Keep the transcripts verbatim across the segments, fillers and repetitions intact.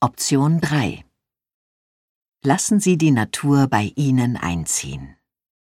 Option drei. Lassen Sie die Natur bei Ihnen einziehen.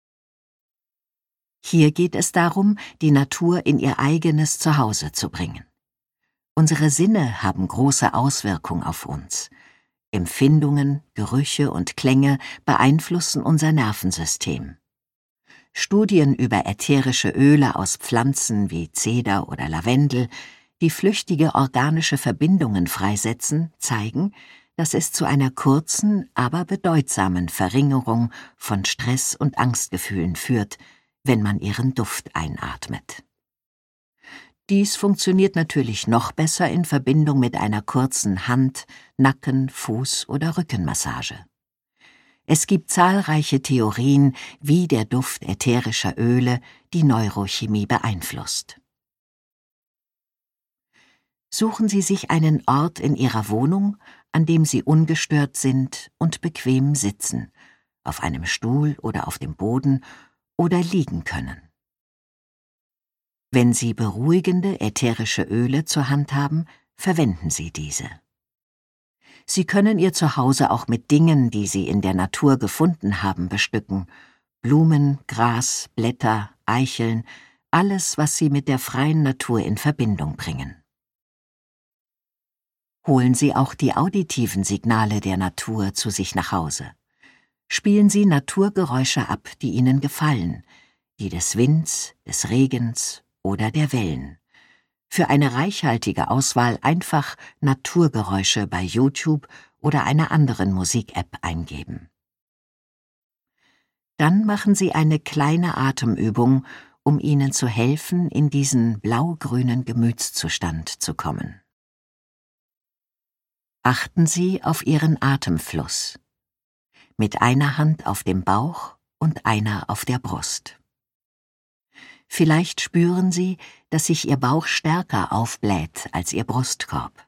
Hier geht es darum, die Natur in ihr eigenes Zuhause zu bringen. Unsere Sinne haben große Auswirkung auf uns. Empfindungen, Gerüche und Klänge beeinflussen unser Nervensystem. Studien über ätherische Öle aus Pflanzen wie Zeder oder Lavendel, die flüchtige organische Verbindungen freisetzen, zeigen, dass es zu einer kurzen, aber bedeutsamen Verringerung von Stress- und Angstgefühlen führt, wenn man ihren Duft einatmet. Dies funktioniert natürlich noch besser in Verbindung mit einer kurzen Hand-, Nacken-, Fuß- oder Rückenmassage. Es gibt zahlreiche Theorien, wie der Duft ätherischer Öle die Neurochemie beeinflusst. Suchen Sie sich einen Ort in Ihrer Wohnung, an dem Sie ungestört sind und bequem sitzen, auf einem Stuhl oder auf dem Boden oder liegen können. Wenn Sie beruhigende ätherische Öle zur Hand haben, verwenden Sie diese. Sie können Ihr Zuhause auch mit Dingen, die Sie in der Natur gefunden haben, bestücken: Blumen, Gras, Blätter, Eicheln, alles, was Sie mit der freien Natur in Verbindung bringen. Holen Sie auch die auditiven Signale der Natur zu sich nach Hause. Spielen Sie Naturgeräusche ab, die Ihnen gefallen, die des Winds, des Regens oder der Wellen. Für eine reichhaltige Auswahl einfach Naturgeräusche bei YouTube oder einer anderen Musik-App eingeben. Dann machen Sie eine kleine Atemübung, um Ihnen zu helfen, in diesen blau-grünen Gemütszustand zu kommen. Achten Sie auf Ihren Atemfluss. Mit einer Hand auf dem Bauch und einer auf der Brust. Vielleicht spüren Sie, dass sich Ihr Bauch stärker aufbläht als Ihr Brustkorb.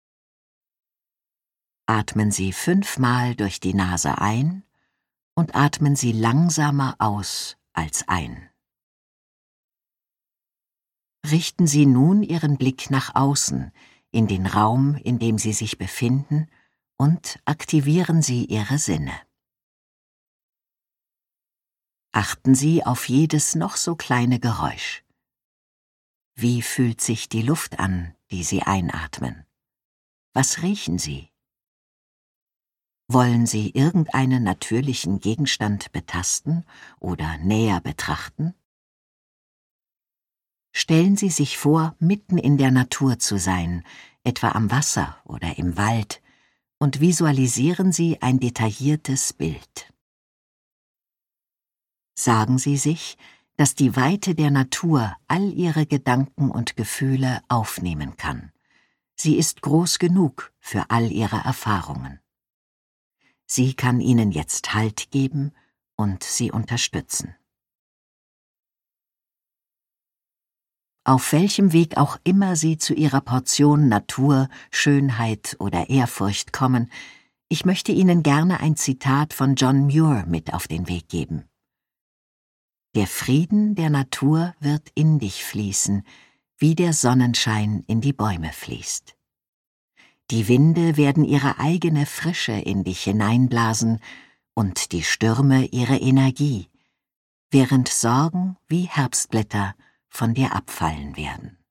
Atmen Sie fünfmal durch die Nase ein und atmen Sie langsamer aus als ein. Richten Sie nun Ihren Blick nach außen, in den Raum, in dem Sie sich befinden, und aktivieren Sie Ihre Sinne. Achten Sie auf jedes noch so kleine Geräusch. Wie fühlt sich die Luft an, die Sie einatmen? Was riechen Sie? Wollen Sie irgendeinen natürlichen Gegenstand betasten oder näher betrachten? Stellen Sie sich vor, mitten in der Natur zu sein, etwa am Wasser oder im Wald, und visualisieren Sie ein detailliertes Bild. Sagen Sie sich, dass die Weite der Natur all Ihre Gedanken und Gefühle aufnehmen kann. Sie ist groß genug für all Ihre Erfahrungen. Sie kann Ihnen jetzt Halt geben und Sie unterstützen. Auf welchem Weg auch immer Sie zu Ihrer Portion Natur, Schönheit oder Ehrfurcht kommen, ich möchte Ihnen gerne ein Zitat von John Muir mit auf den Weg geben. Der Frieden der Natur wird in dich fließen, wie der Sonnenschein in die Bäume fließt. Die Winde werden ihre eigene Frische in dich hineinblasen und die Stürme ihre Energie, während Sorgen wie Herbstblätter von dir abfallen werden.